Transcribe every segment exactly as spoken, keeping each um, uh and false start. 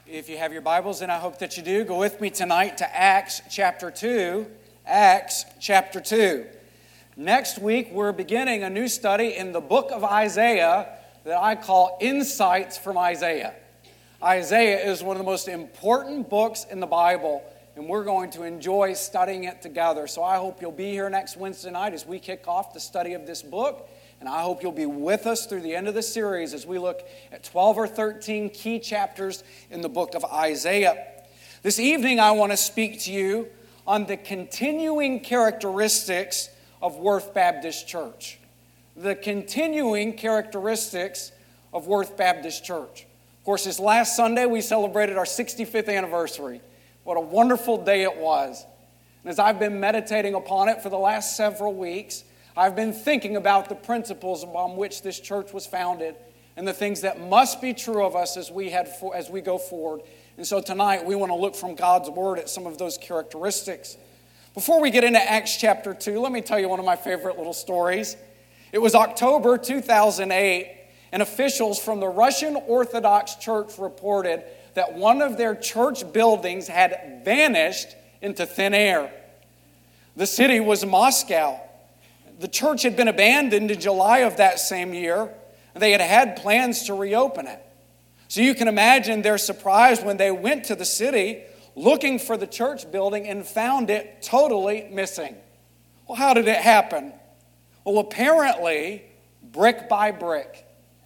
If you have your Bibles, and I hope that you do, go with me tonight to Acts chapter two. Acts chapter two. Next week, we're beginning a new study in the book of Isaiah that I call Insights from Isaiah. Isaiah is one of the most important books in the Bible, and we're going to enjoy studying it together. So I hope you'll be here next Wednesday night as we kick off the study of this book. And I hope you'll be with us through the end of the series as we look at twelve or thirteen key chapters in the book of Isaiah. This evening, I want to speak to you on the continuing characteristics of Worth Baptist Church. The continuing characteristics of Worth Baptist Church. Of course, this last Sunday, we celebrated our sixty-fifth anniversary. What a wonderful day it was. And as I've been meditating upon it for the last several weeks, I've been thinking about the principles upon which this church was founded and the things that must be true of us as we head for, as we go forward. And so tonight we want to look from God's Word at some of those characteristics. Before we get into Acts chapter two, let me tell you one of my favorite little stories. It was October two thousand eight, and officials from the Russian Orthodox Church reported that one of their church buildings had vanished into thin air. The city was Moscow. The church had been abandoned in July of that same year. They had had plans to reopen it. So you can imagine their surprise when they went to the city looking for the church building and found it totally missing. Well, how did it happen? Well, apparently, brick by brick.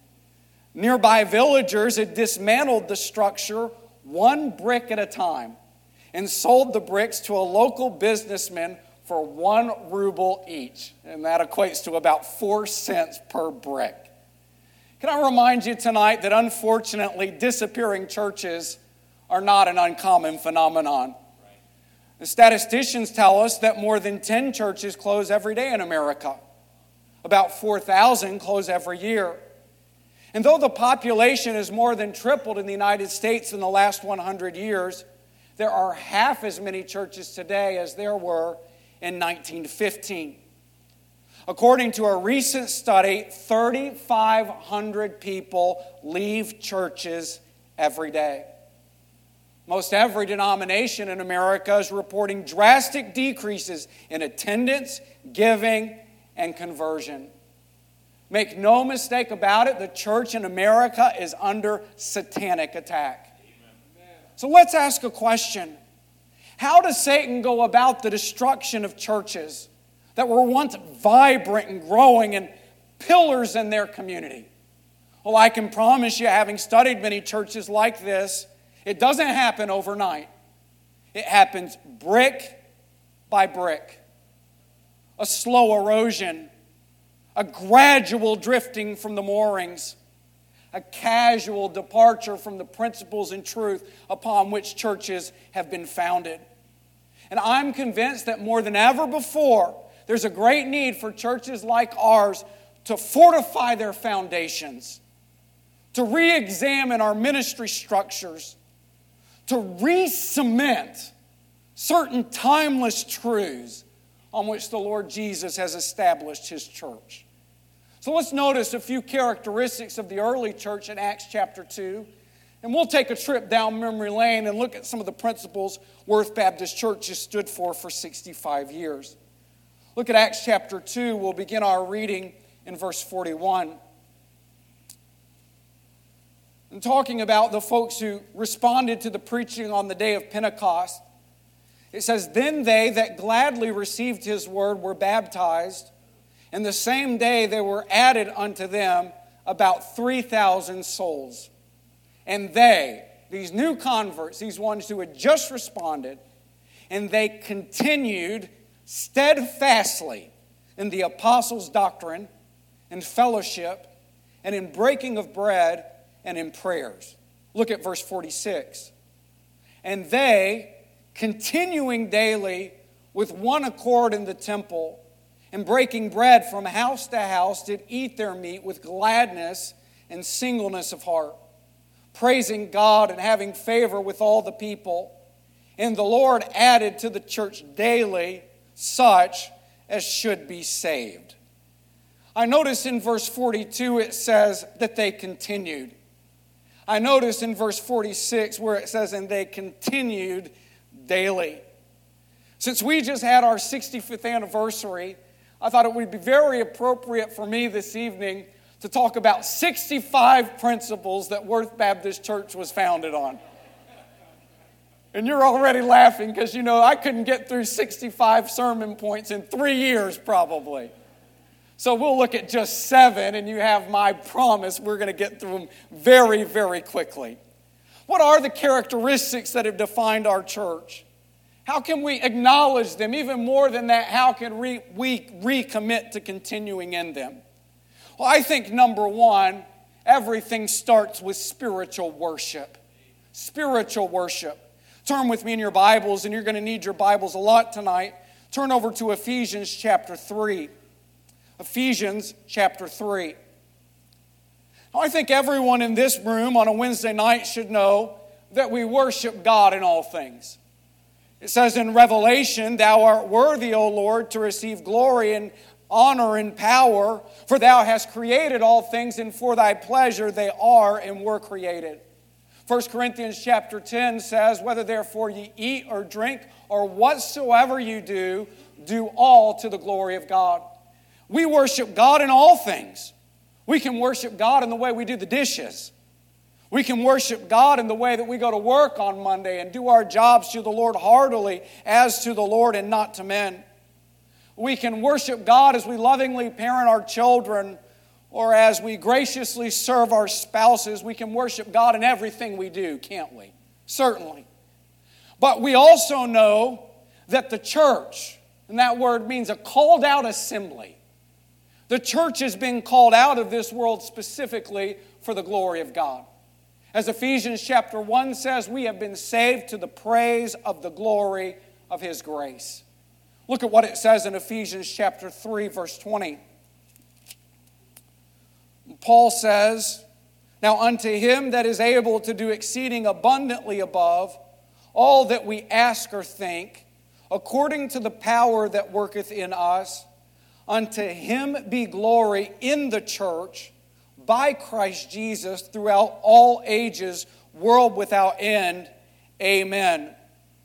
Nearby villagers had dismantled the structure one brick at a time and sold the bricks to a local businessman for one ruble each. And that equates to about four cents per brick. Can I remind you tonight that unfortunately disappearing churches are not an uncommon phenomenon. Right. The statisticians tell us that more than ten churches close every day in America. About four thousand close every year. And though the population has more than tripled in the United States in the last one hundred years, there are half as many churches today as there were in nineteen fifteen. According to a recent study, three thousand five hundred people leave churches every day. Most every denomination in America is reporting drastic decreases in attendance, giving, and conversion. Make no mistake about it, the church in America is under satanic attack. Amen. So let's ask a question. How does Satan go about the destruction of churches that were once vibrant and growing and pillars in their community? Well, I can promise you, having studied many churches like this, it doesn't happen overnight. It happens brick by brick. A slow erosion, a gradual drifting from the moorings, a casual departure from the principles and truth upon which churches have been founded. And I'm convinced that more than ever before, there's a great need for churches like ours to fortify their foundations, to re-examine our ministry structures, to re-cement certain timeless truths on which the Lord Jesus has established His church. So let's notice a few characteristics of the early church in Acts chapter two. And we'll take a trip down memory lane and look at some of the principles Worth Baptist Church has stood for for sixty-five years. Look at Acts chapter two. We'll begin our reading in verse forty-one. And talking about the folks who responded to the preaching on the day of Pentecost, it says, "Then they that gladly received His word were baptized, and the same day there were added unto them about three thousand souls. And they," these new converts, these ones who had just responded, "and they continued steadfastly in the apostles' doctrine and fellowship and in breaking of bread and in prayers." Look at verse forty-six. "And they, continuing daily with one accord in the temple, and breaking bread from house to house, did eat their meat with gladness and singleness of heart, praising God and having favor with all the people. And the Lord added to the church daily such as should be saved." I notice in verse forty-two it says that they continued. I notice in verse forty-six where it says, and they continued daily. Since we just had our sixty-fifth anniversary, I thought it would be very appropriate for me this evening to talk about sixty-five principles that Worth Baptist Church was founded on. And you're already laughing because, you know, I couldn't get through sixty-five sermon points in three years probably. So we'll look at just seven, and you have my promise we're going to get through them very, very quickly. What are the characteristics that have defined our church? How can we acknowledge them? Even more than that, how can we recommit to continuing in them? Well, I think number one, everything starts with spiritual worship. Spiritual worship. Turn with me in your Bibles, and you're going to need your Bibles a lot tonight. Turn over to Ephesians chapter three. Ephesians chapter three. Now, I think everyone in this room on a Wednesday night should know that we worship God in all things. It says in Revelation, thou art worthy, O Lord, to receive glory and honor and power, for thou hast created all things, and for thy pleasure they are and were created. First Corinthians chapter ten says, whether therefore ye eat or drink or whatsoever you do, do all to the glory of God. We worship God in all things. We can worship God in the way we do the dishes. We can worship God in the way that we go to work on Monday and do our jobs to the Lord heartily as to the Lord and not to men. We can worship God as we lovingly parent our children or as we graciously serve our spouses. We can worship God in everything we do, can't we? Certainly. But we also know that the church, and that word means a called out assembly. The church has been called out of this world specifically for the glory of God. As Ephesians chapter one says, we have been saved to the praise of the glory of His grace. Look at what it says in Ephesians chapter three, verse twenty. Paul says, now unto Him that is able to do exceeding abundantly above all that we ask or think, according to the power that worketh in us, unto Him be glory in the church by Christ Jesus throughout all ages, world without end. Amen.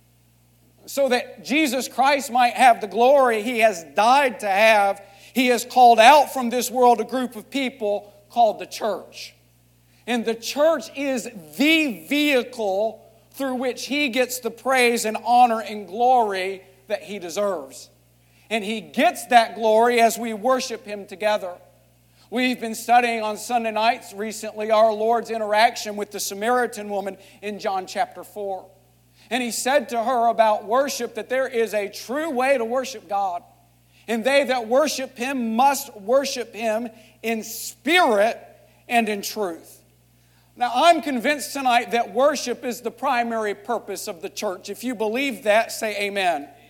So that Jesus Christ might have the glory He has died to have, He has called out from this world a group of people called the church. And the church is the vehicle through which He gets the praise and honor and glory that He deserves. And He gets that glory as we worship Him together. We've been studying on Sunday nights recently our Lord's interaction with the Samaritan woman in John chapter four. And He said to her about worship that there is a true way to worship God. And they that worship Him must worship Him in spirit and in truth. Now, I'm convinced tonight that worship is the primary purpose of the church. If you believe that, say amen. Amen.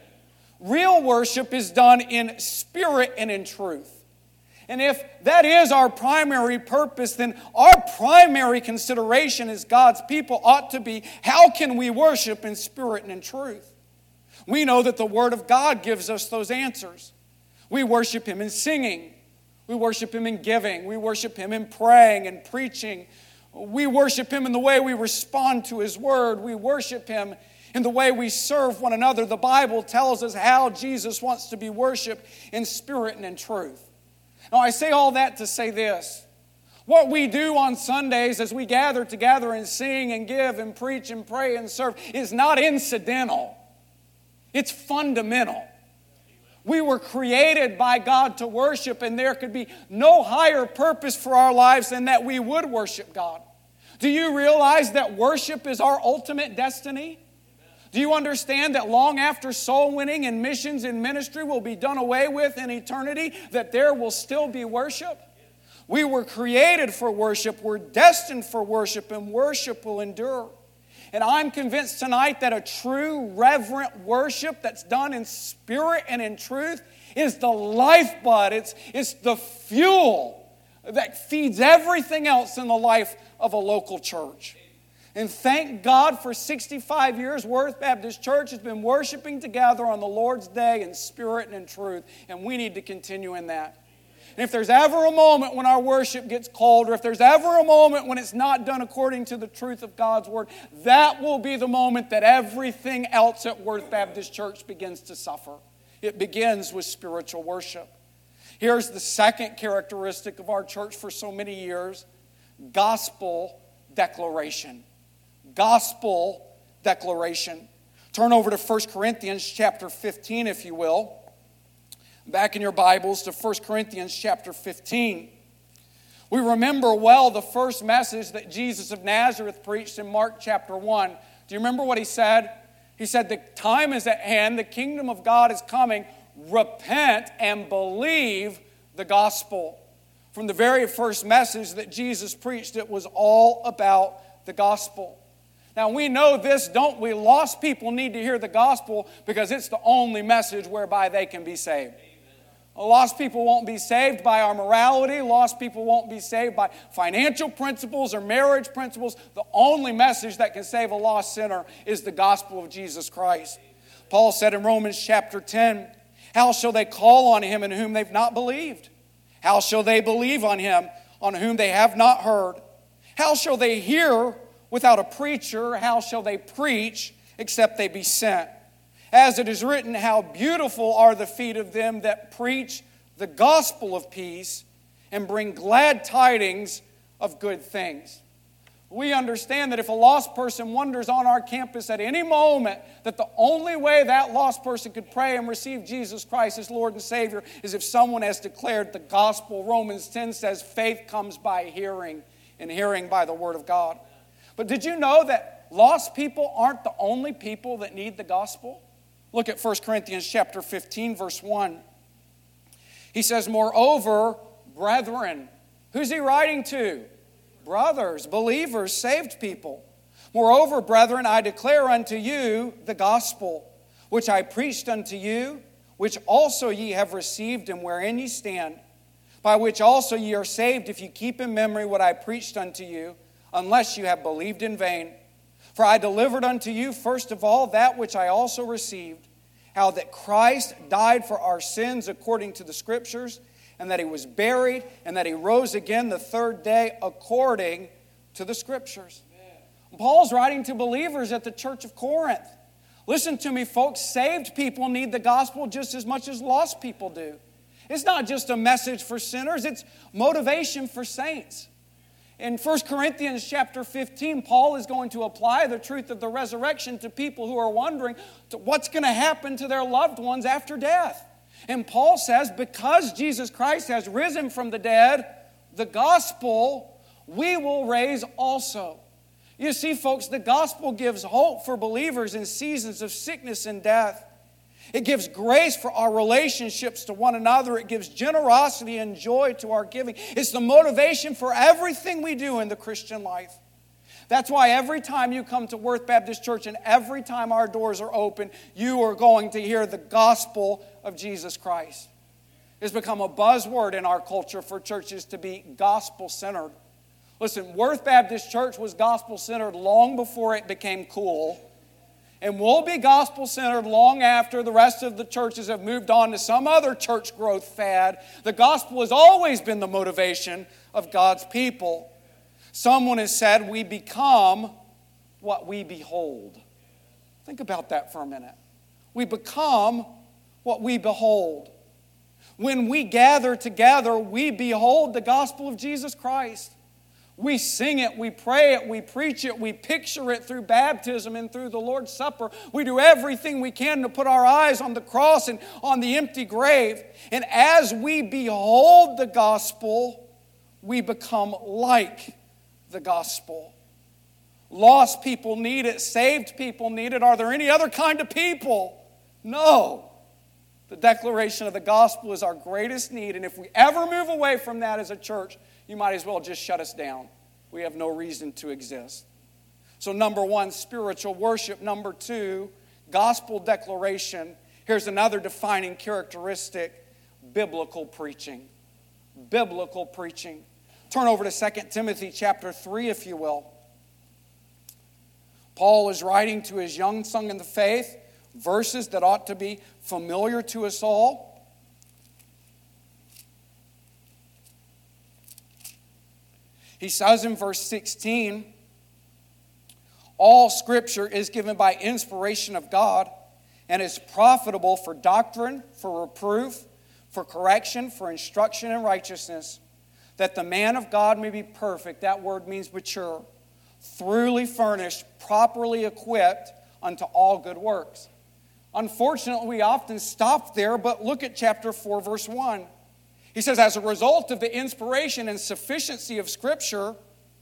Real worship is done in spirit and in truth. And if that is our primary purpose, then our primary consideration as God's people ought to be, how can we worship in spirit and in truth? We know that the Word of God gives us those answers. We worship Him in singing. We worship Him in giving. We worship Him in praying and preaching. We worship Him in the way we respond to His Word. We worship Him in the way we serve one another. The Bible tells us how Jesus wants to be worshiped in spirit and in truth. Now, I say all that to say this. What we do on Sundays as we gather together and sing and give and preach and pray and serve is not incidental. It's fundamental. We were created by God to worship, and there could be no higher purpose for our lives than that we would worship God. Do you realize that worship is our ultimate destiny? Do you understand that long after soul winning and missions and ministry will be done away with in eternity, that there will still be worship? We were created for worship. We're destined for worship, and worship will endure. And I'm convinced tonight that a true, reverent worship that's done in spirit and in truth is the lifeblood. It's, it's the fuel that feeds everything else in the life of a local church. And thank God for sixty-five years, Worth Baptist Church has been worshiping together on the Lord's Day in spirit and in truth. And we need to continue in that. And if there's ever a moment when our worship gets cold, or if there's ever a moment when it's not done according to the truth of God's Word, that will be the moment that everything else at Worth Baptist Church begins to suffer. It begins with spiritual worship. Here's the second characteristic of our church for so many years: gospel declaration. Gospel declaration. Turn over to First Corinthians chapter fifteen, if you will. Back in your Bibles to First Corinthians chapter fifteen. We remember well the first message that Jesus of Nazareth preached in Mark chapter one. Do you remember what he said? He said, the time is at hand, the kingdom of God is coming. Repent and believe the gospel. From the very first message that Jesus preached, it was all about the gospel. Now we know this, don't we? Lost people need to hear the gospel because it's the only message whereby they can be saved. Lost people won't be saved by our morality. Lost people won't be saved by financial principles or marriage principles. The only message that can save a lost sinner is the gospel of Jesus Christ. Paul said in Romans chapter ten, how shall they call on him in whom they've not believed? How shall they believe on him on whom they have not heard? How shall they hear without a preacher? How shall they preach except they be sent? As it is written, how beautiful are the feet of them that preach the gospel of peace and bring glad tidings of good things. We understand that if a lost person wanders on our campus at any moment, that the only way that lost person could pray and receive Jesus Christ as Lord and Savior is if someone has declared the gospel. Romans ten says faith comes by hearing, and hearing by the word of God. But did you know that lost people aren't the only people that need the gospel? Look at First Corinthians chapter fifteen, verse one. He says, moreover, brethren. Who's he writing to? Brothers, believers, saved people. Moreover, brethren, I declare unto you the gospel, which I preached unto you, which also ye have received, and wherein ye stand, by which also ye are saved, if you keep in memory what I preached unto you, unless you have believed in vain. For I delivered unto you first of all that which I also received, how that Christ died for our sins according to the Scriptures, and that he was buried, and that he rose again the third day according to the Scriptures. Amen. Paul's writing to believers at the church of Corinth. Listen to me, folks. Saved people need the gospel just as much as lost people do. It's not just a message for sinners, it's motivation for saints. In First Corinthians chapter fifteen, Paul is going to apply the truth of the resurrection to people who are wondering what's going to happen to their loved ones after death. And Paul says, because Jesus Christ has risen from the dead, the gospel we will raise also. You see, folks, the gospel gives hope for believers in seasons of sickness and death. It gives grace for our relationships to one another. It gives generosity and joy to our giving. It's the motivation for everything we do in the Christian life. That's why every time you come to Worth Baptist Church and every time our doors are open, you are going to hear the gospel of Jesus Christ. It's become a buzzword in our culture for churches to be gospel-centered. Listen, Worth Baptist Church was gospel-centered long before it became cool. And will be gospel-centered long after the rest of the churches have moved on to some other church growth fad. The gospel has always been the motivation of God's people. Someone has said, we become what we behold. Think about that for a minute. We become what we behold. When we gather together, we behold the gospel of Jesus Christ. We sing it, we pray it, we preach it, we picture it through baptism and through the Lord's Supper. We do everything we can to put our eyes on the cross and on the empty grave. And as we behold the gospel, we become like the gospel. Lost people need it. Saved people need it. Are there any other kind of people? No. The declaration of the gospel is our greatest need. And if we ever move away from that as a church, you might as well just shut us down. We have no reason to exist. So number one, spiritual worship. Number two, gospel declaration. Here's another defining characteristic: biblical preaching. Biblical preaching. Turn over to Second Timothy chapter three, if you will. Paul is writing to his young son in the faith, verses that ought to be familiar to us all. He says in verse sixteen, all Scripture is given by inspiration of God and is profitable for doctrine, for reproof, for correction, for instruction in righteousness, that the man of God may be perfect. That word means mature, thoroughly furnished, properly equipped unto all good works. Unfortunately, we often stop there, but look at chapter four, verse one. He says, as a result of the inspiration and sufficiency of Scripture,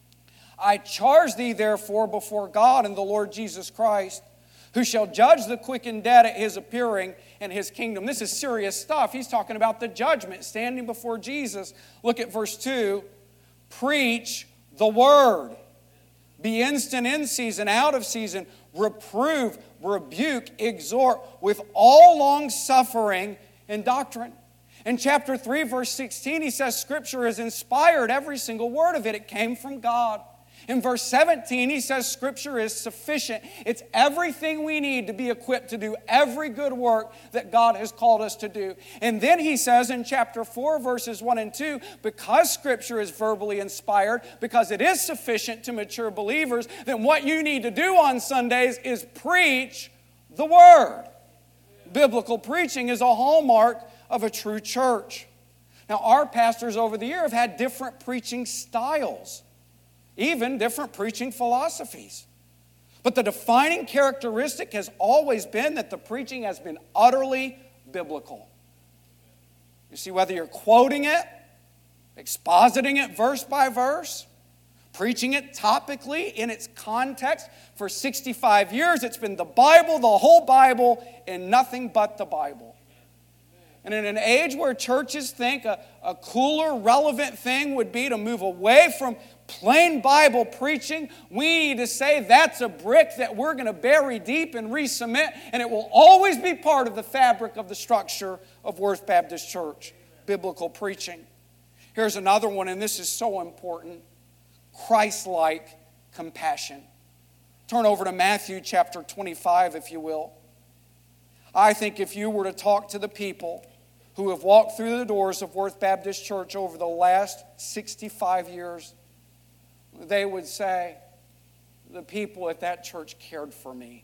I charge thee therefore before God and the Lord Jesus Christ, who shall judge the quick and dead at his appearing and his kingdom. This is serious stuff. He's talking about the judgment, standing before Jesus. Look at verse two. Preach the word. Be instant in season, out of season. Reprove, rebuke, exhort with all long suffering and doctrine. In chapter three, verse sixteen, he says Scripture is inspired, every single word of it. It came from God. In verse seventeen, he says Scripture is sufficient. It's everything we need to be equipped to do every good work that God has called us to do. And then he says in chapter four, verses one and two, because Scripture is verbally inspired, because it is sufficient to mature believers, then what you need to do on Sundays is preach the Word. Biblical preaching is a hallmark of a true church. Now, our pastors over the year have had different preaching styles, even different preaching philosophies. But the defining characteristic has always been that the preaching has been utterly biblical. You see, whether you're quoting it, expositing it verse by verse, preaching it topically in its context, for sixty-five years it's been the Bible, the whole Bible, and nothing but the Bible. And in an age where churches think a, a cooler, relevant thing would be to move away from plain Bible preaching, we need to say that's a brick that we're going to bury deep and re-cement, and it will always be part of the fabric of the structure of Worth Baptist Church, biblical preaching. Here's another one, and this is so important. Christ-like compassion. Turn over to Matthew chapter twenty-five, if you will. I think if you were to talk to the people who have walked through the doors of Worth Baptist Church over the last sixty-five years, they would say, the people at that church cared for me.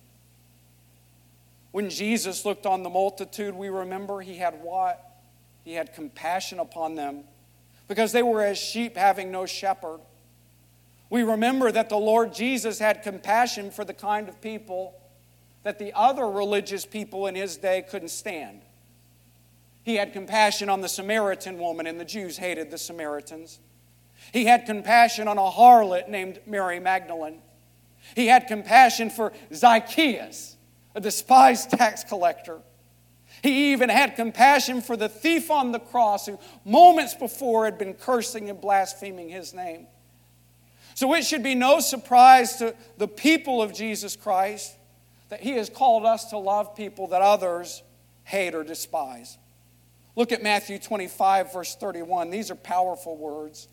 When Jesus looked on the multitude, we remember he had what? He had compassion upon them because they were as sheep having no shepherd. We remember that the Lord Jesus had compassion for the kind of people that the other religious people in his day couldn't stand. He had compassion on the Samaritan woman, and the Jews hated the Samaritans. He had compassion on a harlot named Mary Magdalene. He had compassion for Zacchaeus, a despised tax collector. He even had compassion for the thief on the cross who moments before had been cursing and blaspheming his name. So it should be no surprise to the people of Jesus Christ that he has called us to love people that others hate or despise. Look at Matthew twenty-five, verse thirty-one. These are powerful words.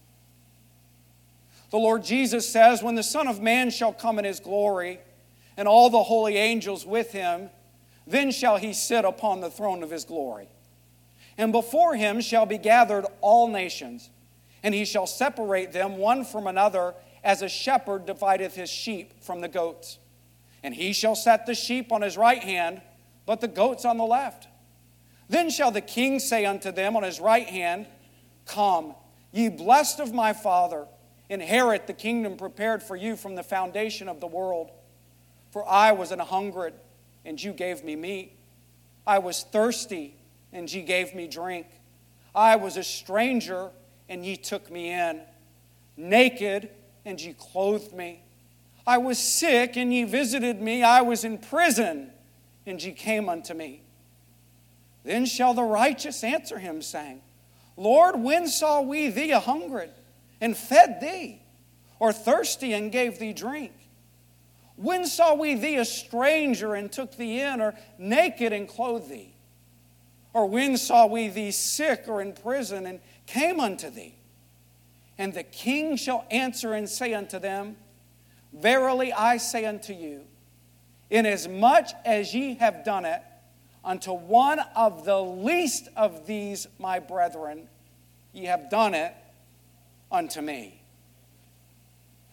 The Lord Jesus says, when the Son of Man shall come in his glory, and all the holy angels with him, then shall he sit upon the throne of his glory. And before him shall be gathered all nations, and he shall separate them one from another, as a shepherd divideth his sheep from the goats. And he shall set the sheep on his right hand, but the goats on the left. Then shall the king say unto them on his right hand, Come, ye blessed of my Father, inherit the kingdom prepared for you from the foundation of the world. For I was an hungered, and you gave me meat. I was thirsty, and ye gave me drink. I was a stranger, and ye took me in. Naked, and ye clothed me. I was sick, and ye visited me. I was in prison, and ye came unto me. Then shall the righteous answer him, saying, Lord, when saw we thee a hungered, and fed thee, or thirsty, and gave thee drink? When saw we thee a stranger, and took thee in, or naked, and clothed thee? Or when saw we thee sick, or in prison, and came unto thee? And the king shall answer and say unto them, Verily I say unto you, inasmuch as ye have done it unto one of the least of these my brethren, ye have done it unto me.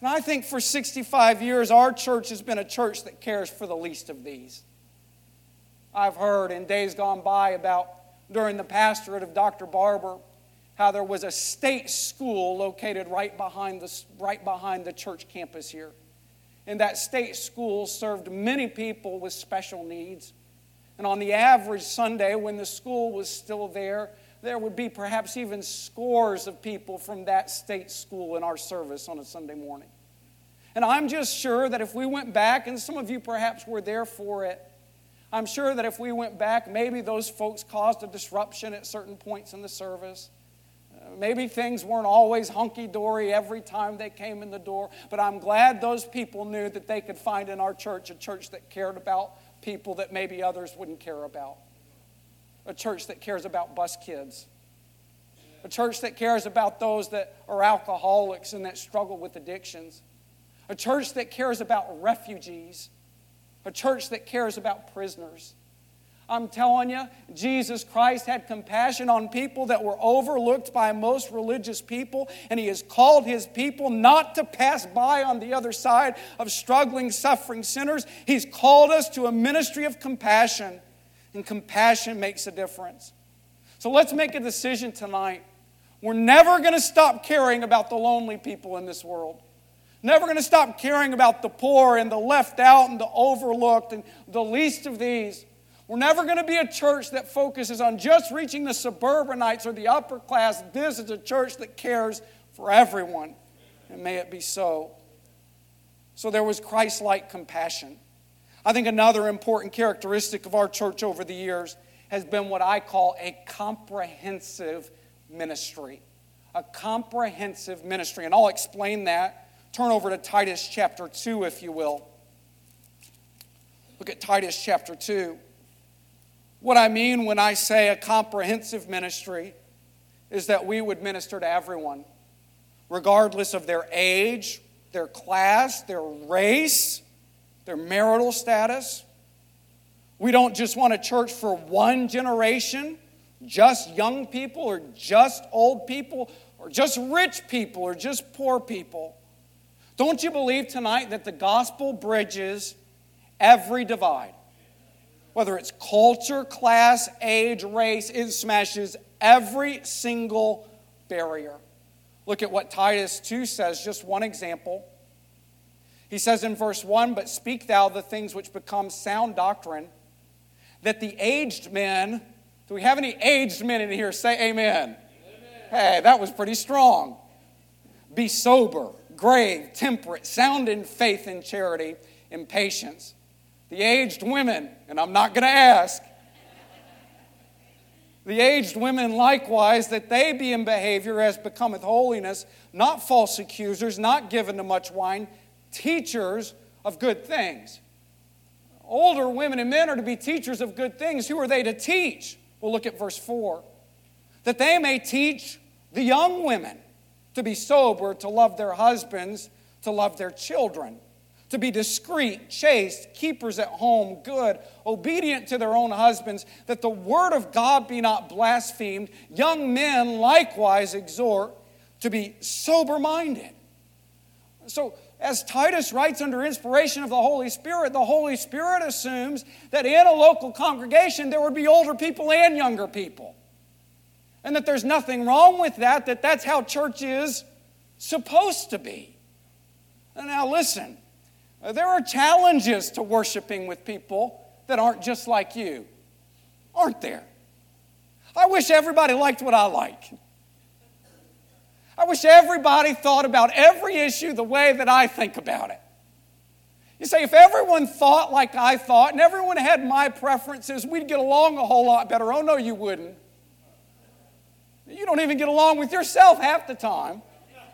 And I think for sixty-five years, our church has been a church that cares for the least of these. I've heard in days gone by about, during the pastorate of Doctor Barber, how there was a state school located right behind the, right behind the church campus here. And that state school served many people with special needs. And on the average Sunday, when the school was still there, there would be perhaps even scores of people from that state school in our service on a Sunday morning. And I'm just sure that if we went back, and some of you perhaps were there for it, I'm sure that if we went back, maybe those folks caused a disruption at certain points in the service. Uh, maybe things weren't always hunky-dory every time they came in the door, but I'm glad those people knew that they could find in our church a church that cared about people that maybe others wouldn't care about. A church that cares about bus kids. A church that cares about those that are alcoholics and that struggle with addictions. A church that cares about refugees. A church that cares about prisoners. I'm telling you, Jesus Christ had compassion on people that were overlooked by most religious people, and He has called His people not to pass by on the other side of struggling, suffering sinners. He's called us to a ministry of compassion, and compassion makes a difference. So let's make a decision tonight. We're never going to stop caring about the lonely people in this world. Never going to stop caring about the poor and the left out and the overlooked and the least of these. We're never going to be a church that focuses on just reaching the suburbanites or the upper class. This is a church that cares for everyone. And may it be so. So there was Christ-like compassion. I think another important characteristic of our church over the years has been what I call a comprehensive ministry. A comprehensive ministry. And I'll explain that. Turn over to Titus chapter two, if you will. Look at Titus chapter two. What I mean when I say a comprehensive ministry is that we would minister to everyone, regardless of their age, their class, their race, their marital status. We don't just want a church for one generation, just young people or just old people or just rich people or just poor people. Don't you believe tonight that the gospel bridges every divide? Whether it's culture, class, age, race, it smashes every single barrier. Look at what Titus two says, just one example. He says in verse one, "But speak thou the things which become sound doctrine, that the aged men," do we have any aged men in here? Say amen. Amen. Hey, that was pretty strong. "Be sober, grave, temperate, sound in faith and charity, in patience. The aged women," and I'm not going to ask, "the aged women likewise, that they be in behavior as becometh holiness, not false accusers, not given to much wine, teachers of good things." Older women and men are to be teachers of good things. Who are they to teach? Well, look at verse four. "That they may teach the young women to be sober, to love their husbands, to love their children, to be discreet, chaste, keepers at home, good, obedient to their own husbands, that the word of God be not blasphemed. Young men likewise exhort to be sober-minded." So, as Titus writes under inspiration of the Holy Spirit, the Holy Spirit assumes that in a local congregation there would be older people and younger people. And that there's nothing wrong with that, that that's how church is supposed to be. And now listen, there are challenges to worshiping with people that aren't just like you, aren't there? I wish everybody liked what I like. I wish everybody thought about every issue the way that I think about it. You say, if everyone thought like I thought and everyone had my preferences, we'd get along a whole lot better. Oh, no, you wouldn't. You don't even get along with yourself half the time.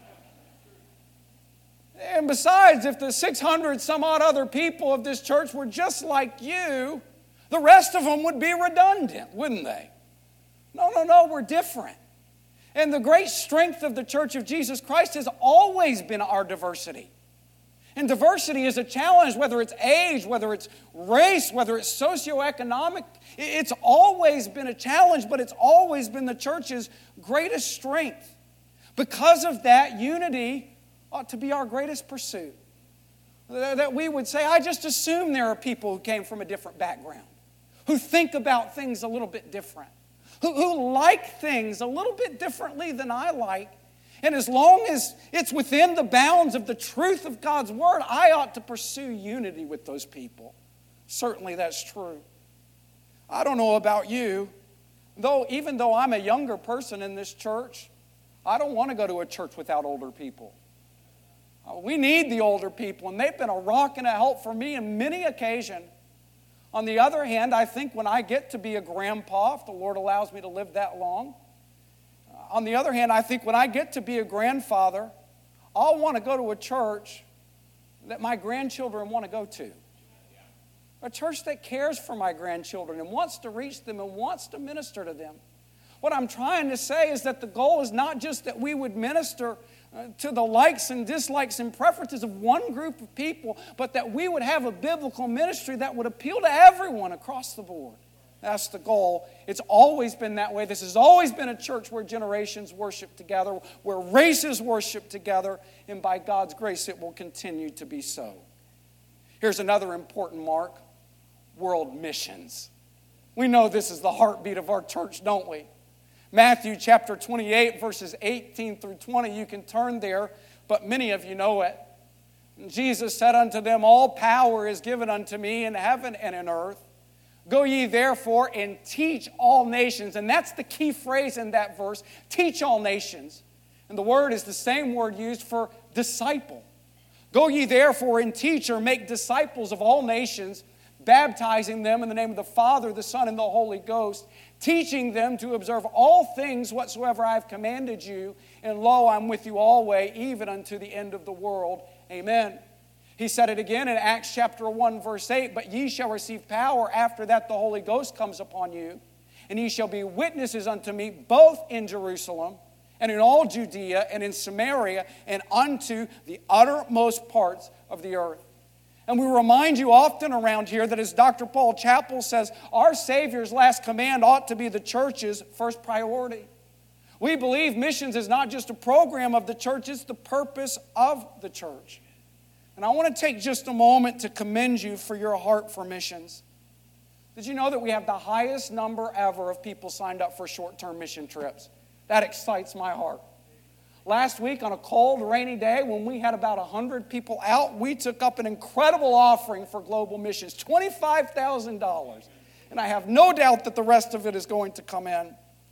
And besides, if the six hundred some odd other people of this church were just like you, the rest of them would be redundant, wouldn't they? No, no, no, we're different. And the great strength of the Church of Jesus Christ has always been our diversity. And diversity is a challenge, whether it's age, whether it's race, whether it's socioeconomic. It's always been a challenge, but it's always been the church's greatest strength. Because of that, unity ought to be our greatest pursuit. That we would say, I just assume there are people who came from a different background, who think about things a little bit different, who, who like things a little bit differently than I like. And as long as it's within the bounds of the truth of God's Word, I ought to pursue unity with those people. Certainly that's true. I don't know about you, though even though I'm a younger person in this church, I don't want to go to a church without older people. We need the older people, and they've been a rock and a help for me on many occasions. On the other hand, I think when I get to be a grandpa, if the Lord allows me to live that long, on the other hand, I think when I get to be a grandfather, I'll want to go to a church that my grandchildren want to go to. A church that cares for my grandchildren and wants to reach them and wants to minister to them. What I'm trying to say is that the goal is not just that we would minister uh, to the likes and dislikes and preferences of one group of people, but that we would have a biblical ministry that would appeal to everyone across the board. That's the goal. It's always been that way. This has always been a church where generations worship together, where races worship together, and by God's grace it will continue to be so. Here's another important mark: world missions. We know this is the heartbeat of our church, don't we? Matthew chapter twenty-eight, verses eighteen through twenty, you can turn there, but many of you know it. And Jesus said unto them, All power is given unto me in heaven and in earth. Go ye therefore and teach all nations. And that's the key phrase in that verse, teach all nations. And the word is the same word used for disciple. Go ye therefore and teach or make disciples of all nations, baptizing them in the name of the Father, the Son, and the Holy Ghost, teaching them to observe all things whatsoever I have commanded you. And lo, I'm with you always, even unto the end of the world. Amen. He said it again in Acts chapter one, verse eight, But ye shall receive power after that the Holy Ghost comes upon you, and ye shall be witnesses unto me both in Jerusalem and in all Judea and in Samaria and unto the uttermost parts of the earth. And we remind you often around here that, as Doctor Paul Chappell says, our Savior's last command ought to be the church's first priority. We believe missions is not just a program of the church, it's the purpose of the church. And I want to take just a moment to commend you for your heart for missions. Did you know that we have the highest number ever of people signed up for short-term mission trips? That excites my heart. Last week on a cold, rainy day when we had about one hundred people out, we took up an incredible offering for global missions, twenty-five thousand dollars. And I have no doubt that the rest of it is going to come in.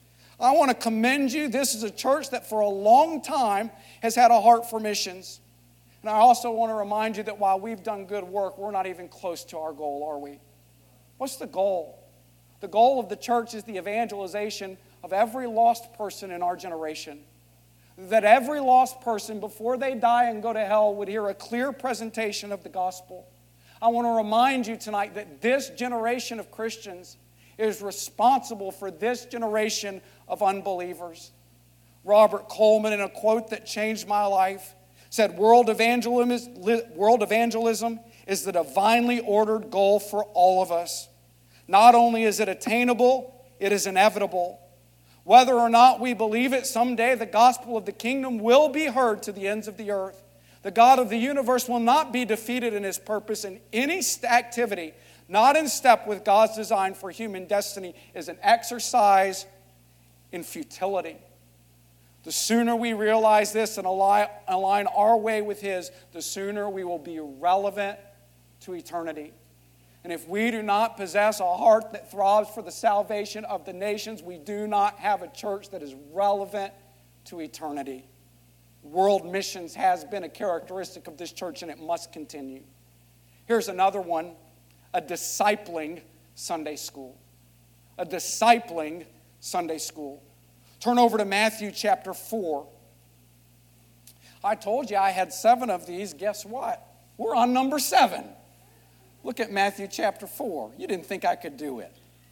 I want to commend you. This is a church that for a long time has had a heart for missions. And I also want to remind you that while we've done good work, we're not even close to our goal, are we? What's the goal? The goal of the church is the evangelization of every lost person in our generation. That every lost person, before they die and go to hell, would hear a clear presentation of the gospel. I want to remind you tonight that this generation of Christians is responsible for this generation of unbelievers. Robert Coleman, in a quote that changed my life, said, world evangelism, world evangelism is the divinely ordered goal for all of us. Not only is it attainable, it is inevitable. Whether or not we believe it, someday the gospel of the kingdom will be heard to the ends of the earth. The God of the universe will not be defeated in his purpose, and any activity not in step with God's design for human destiny is an exercise in futility. The sooner we realize this and align our way with his, the sooner we will be relevant to eternity. And if we do not possess a heart that throbs for the salvation of the nations, we do not have a church that is relevant to eternity. World missions has been a characteristic of this church, and it must continue. Here's another one, a discipling Sunday school. A discipling Sunday school. Turn over to Matthew chapter four. I told you I had seven of these. Guess what? We're on number seven. Look at Matthew chapter four. You didn't think I could do it.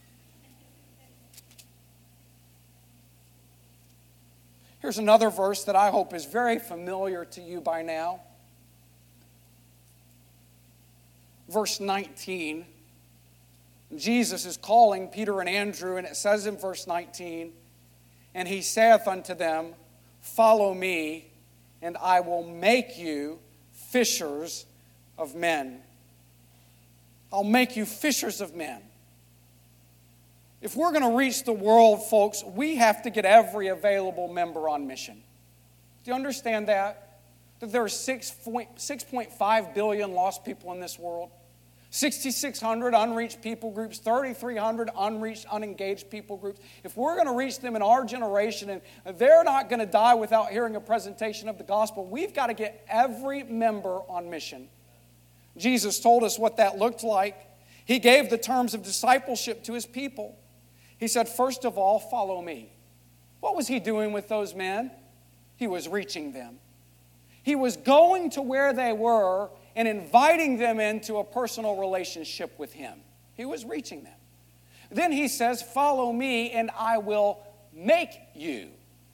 Here's another verse that I hope is very familiar to you by now. Verse nineteen. Jesus is calling Peter and Andrew, and it says in verse nineteen, And he saith unto them, Follow me, and I will make you fishers of men. I'll make you fishers of men. If we're going to reach the world, folks, we have to get every available member on mission. Do you understand that? That there are six point five billion lost people in this world. six thousand six hundred unreached people groups, three thousand three hundred unreached, unengaged people groups. If we're going to reach them in our generation and they're not going to die without hearing a presentation of the gospel, we've got to get every member on mission. Jesus told us what that looked like. He gave the terms of discipleship to his people. He said, first of all, follow me. What was he doing with those men? He was reaching them. He was going to where they were and inviting them into a personal relationship with him. He was reaching them. Then he says, follow me and I will make you.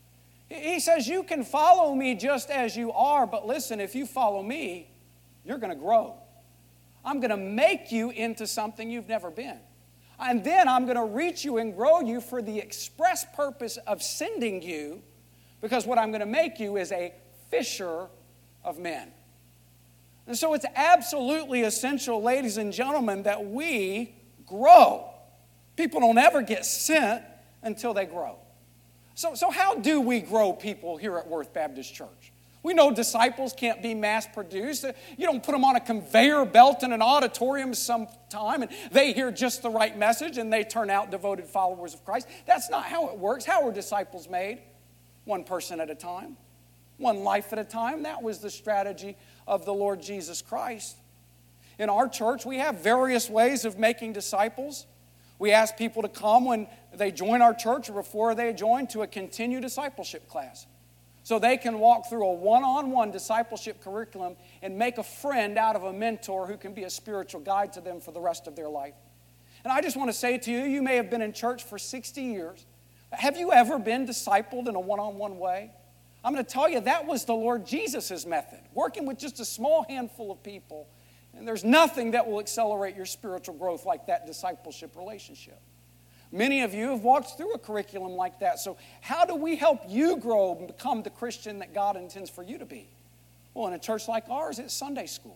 He says, you can follow me just as you are, but listen, if you follow me, you're going to grow. I'm going to make you into something you've never been. And then I'm going to reach you and grow you for the express purpose of sending you, because what I'm going to make you is a fisher of men. And so it's absolutely essential, ladies and gentlemen, that we grow. People don't ever get sent until they grow. So, so how do we grow people here at Worth Baptist Church? We know disciples can't be mass-produced. You don't put them on a conveyor belt in an auditorium sometime and they hear just the right message and they turn out devoted followers of Christ. That's not how it works. How are disciples made? One person at a time. One life at a time. That was the strategy of the Lord Jesus Christ. In our church, we have various ways of making disciples. We ask people to come when they join our church or before they join to a continued discipleship class, so they can walk through a one-on-one discipleship curriculum and make a friend out of a mentor who can be a spiritual guide to them for the rest of their life. And I just want to say to you, you may have been in church for sixty years. Have you ever been discipled in a one-on-one way? I'm going to tell you, that was the Lord Jesus' method, working with just a small handful of people. And there's nothing that will accelerate your spiritual growth like that discipleship relationship. Many of you have walked through a curriculum like that. So how do we help you grow and become the Christian that God intends for you to be? Well, in a church like ours, it's Sunday school.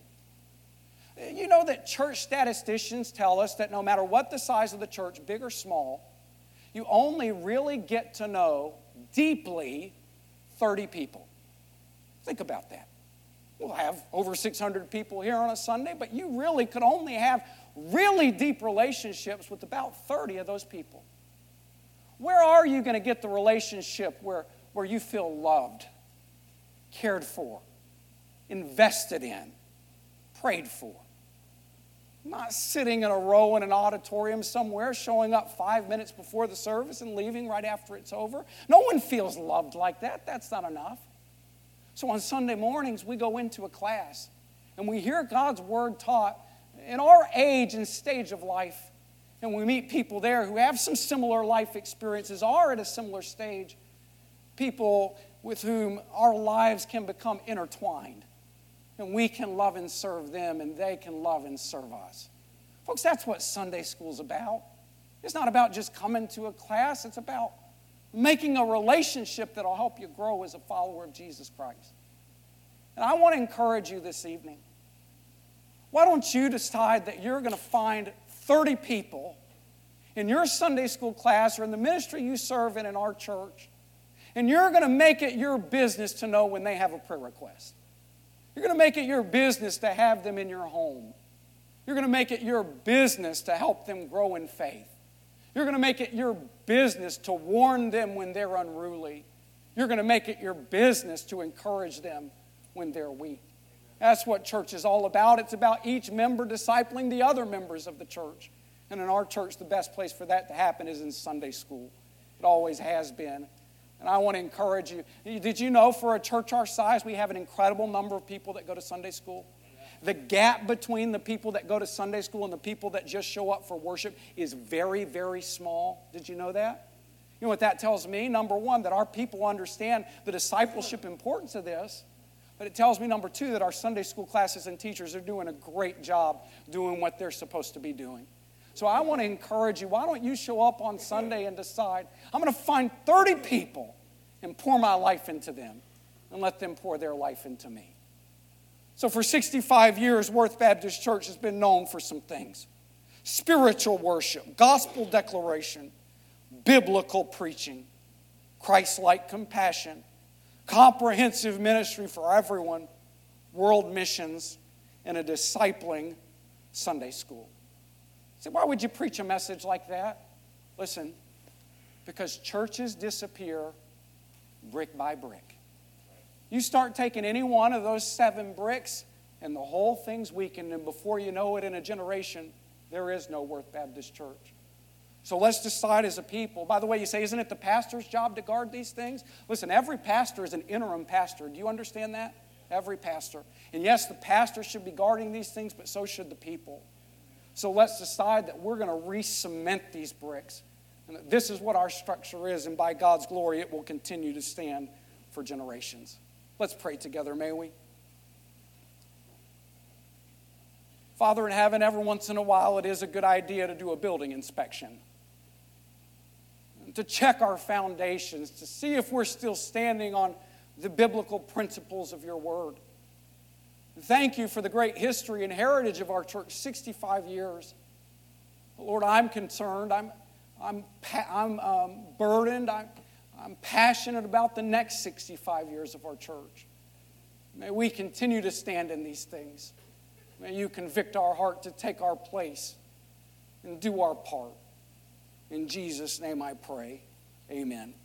You know that church statisticians tell us that no matter what the size of the church, big or small, you only really get to know deeply thirty people. Think about that. We'll have over six hundred people here on a Sunday, but you really could only have really deep relationships with about thirty of those people. Where are you going to get the relationship where, where you feel loved, cared for, invested in, prayed for? Not sitting in a row in an auditorium somewhere, showing up five minutes before the service and leaving right after it's over. No one feels loved like that. That's not enough. So on Sunday mornings, we go into a class and we hear God's word taught in our age and stage of life. And we meet people there who have some similar life experiences, are at a similar stage. People with whom our lives can become intertwined. And we can love and serve them, and they can love and serve us. Folks, that's what Sunday school's about. It's not about just coming to a class. It's about making a relationship that will help you grow as a follower of Jesus Christ. And I want to encourage you this evening. Why don't you decide that you're going to find thirty people in your Sunday school class or in the ministry you serve in in our church, and you're going to make it your business to know when they have a prayer request. You're going to make it your business to have them in your home. You're going to make it your business to help them grow in faith. You're going to make it your business to warn them when they're unruly. You're going to make it your business to encourage them when they're weak. That's what church is all about. It's about each member discipling the other members of the church. And in our church, the best place for that to happen is in Sunday school. It always has been. And I want to encourage you. Did you know for a church our size, we have an incredible number of people that go to Sunday school? The gap between the people that go to Sunday school and the people that just show up for worship is very, very small. Did you know that? You know what that tells me? Number one, that our people understand the discipleship importance of this. But it tells me, number two, that our Sunday school classes and teachers are doing a great job doing what they're supposed to be doing. So I want to encourage you, why don't you show up on Sunday and decide, I'm going to find thirty people and pour my life into them. and let them pour their life into me. So for sixty-five years, Worth Baptist Church has been known for some things. Spiritual worship, gospel declaration, biblical preaching, Christ-like compassion, comprehensive ministry for everyone, world missions, and a discipling Sunday school. So why would you preach a message like that? Listen, because churches disappear brick by brick. You start taking any one of those seven bricks, and the whole thing's weakened, and before you know it, in a generation, there is no Worth Baptist Church. So let's decide as a people. By the way, you say, isn't it the pastor's job to guard these things? Listen, every pastor is an interim pastor. Do you understand that? Every pastor. And yes, the pastor should be guarding these things, but so should the people. So let's decide that we're going to re-cement these bricks. And that this is what our structure is, and by God's glory, it will continue to stand for generations. Let's pray together, may we? Father in heaven, every once in a while, it is a good idea to do a building inspection, to check our foundations, to see if we're still standing on the biblical principles of your word. Thank you for the great history and heritage of our church, sixty-five years. Lord, I'm concerned. I'm, I'm, I'm um, burdened. I'm, I'm passionate about the next sixty-five years of our church. May we continue to stand in these things. May you convict our heart to take our place and do our part. In Jesus' name I pray. Amen.